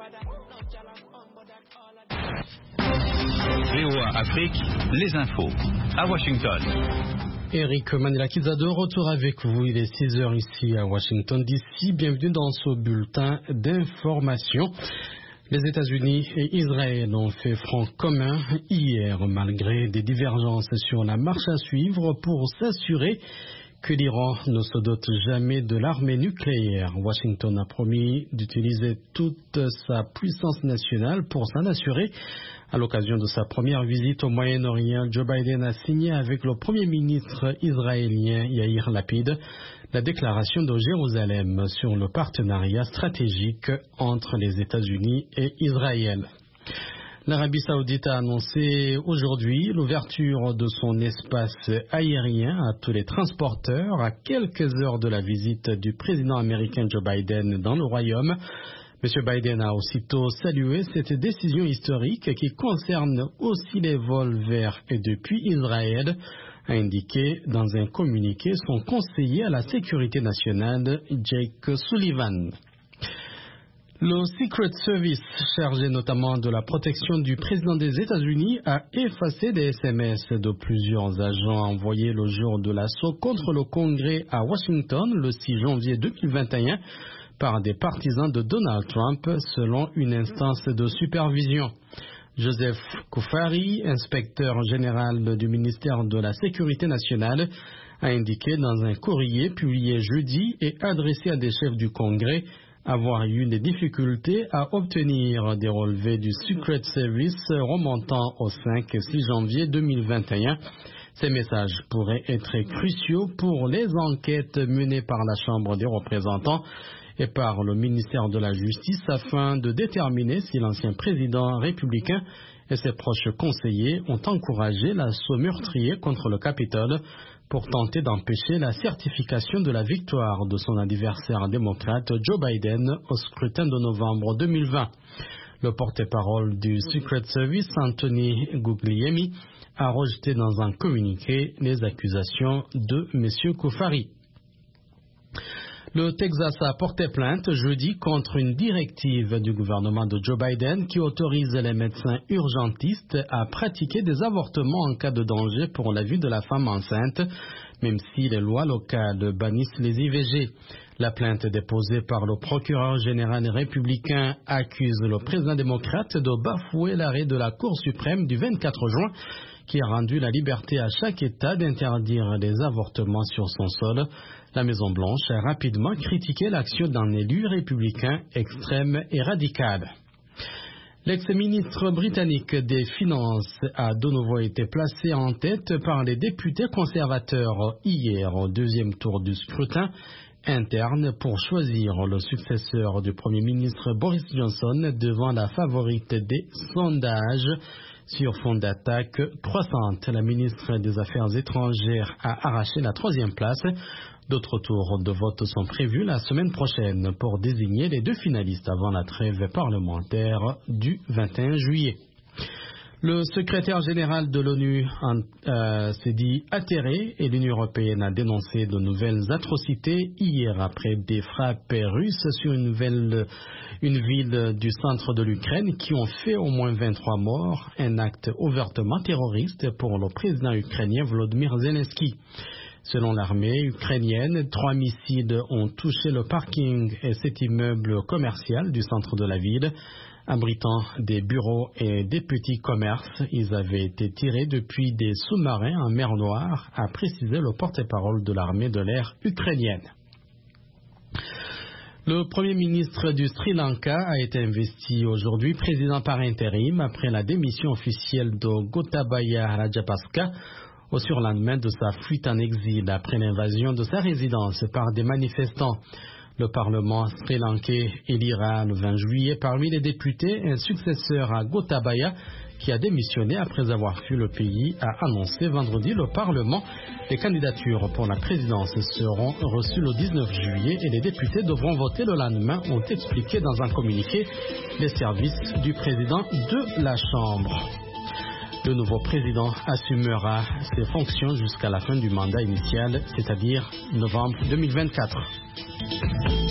VOA Afrique, les infos. À Washington. Eric Manilakidza de retour avec vous. Il est 6h ici à Washington DC. Bienvenue dans ce bulletin d'information. Les États-Unis et Israël ont fait front commun hier malgré des divergences sur la marche à suivre pour s'assurer que l'Iran ne se dote jamais de l'armée nucléaire. Washington a promis d'utiliser toute sa puissance nationale pour s'en assurer. À l'occasion de sa première visite au Moyen-Orient, Joe Biden a signé avec le Premier ministre israélien Yair Lapid la déclaration de Jérusalem sur le partenariat stratégique entre les États-Unis et Israël. L'Arabie Saoudite a annoncé aujourd'hui l'ouverture de son espace aérien à tous les transporteurs à quelques heures de la visite du président américain Joe Biden dans le Royaume. M. Biden a aussitôt salué cette décision historique qui concerne aussi les vols vers et depuis Israël, a indiqué dans un communiqué son conseiller à la sécurité nationale, Jake Sullivan. Le Secret Service, chargé notamment de la protection du président des États-Unis, a effacé des SMS de plusieurs agents envoyés le jour de l'assaut contre le Congrès à Washington le 6 janvier 2021 par des partisans de Donald Trump, selon une instance de supervision. Joseph Koufari, inspecteur général du ministère de la Sécurité nationale, a indiqué dans un courrier publié jeudi et adressé à des chefs du Congrès avoir eu des difficultés à obtenir des relevés du Secret Service remontant au 5-6 janvier 2021. Ces messages pourraient être cruciaux pour les enquêtes menées par la Chambre des représentants et par le ministère de la Justice afin de déterminer si l'ancien président républicain et ses proches conseillers ont encouragé l'assaut meurtrier contre le Capitole pour tenter d'empêcher la certification de la victoire de son adversaire démocrate Joe Biden au scrutin de novembre 2020. Le porte-parole du Secret Service, Anthony Guglielmi, a rejeté dans un communiqué les accusations de M. Koufari. Le Texas a porté plainte jeudi contre une directive du gouvernement de Joe Biden qui autorise les médecins urgentistes à pratiquer des avortements en cas de danger pour la vie de la femme enceinte, même si les lois locales bannissent les IVG. La plainte déposée par le procureur général républicain accuse le président démocrate de bafouer l'arrêt de la Cour suprême du 24 juin qui a rendu la liberté à chaque État d'interdire les avortements sur son sol. La Maison-Blanche a rapidement critiqué l'action d'un élu républicain extrême et radical. L'ex-ministre britannique des Finances a de nouveau été placé en tête par les députés conservateurs hier au deuxième tour du scrutin interne pour choisir le successeur du Premier ministre Boris Johnson devant la favorite des sondages. Sur fond d'attaque croissante, la ministre des Affaires étrangères a arraché la troisième place. D'autres tours de vote sont prévus la semaine prochaine pour désigner les deux finalistes avant la trêve parlementaire du 21 juillet. Le secrétaire général de l'ONU s'est dit atterré et l'Union européenne a dénoncé de nouvelles atrocités hier après des frappes russes sur une ville du centre de l'Ukraine qui ont fait au moins 23 morts, un acte ouvertement terroriste pour le président ukrainien Volodymyr Zelensky. Selon l'armée ukrainienne, 3 missiles ont touché le parking et cet immeuble commercial du centre de la ville, abritant des bureaux et des petits commerces. Ils avaient été tirés depuis des sous-marins en mer Noire, a précisé le porte-parole de l'armée de l'air ukrainienne. Le Premier ministre du Sri Lanka a été investi aujourd'hui président par intérim après la démission officielle de Gotabaya Rajapaksa au surlendemain de sa fuite en exil après l'invasion de sa résidence par des manifestants. Le Parlement sri-lankais élira le 20 juillet parmi les députés un successeur à Gotabaya qui a démissionné après avoir fui le pays, a annoncé vendredi le Parlement. Les candidatures pour la présidence seront reçues le 19 juillet et les députés devront voter le lendemain, ont expliqué dans un communiqué les services du président de la Chambre. Le nouveau président assumera ses fonctions jusqu'à la fin du mandat initial, c'est-à-dire novembre 2024.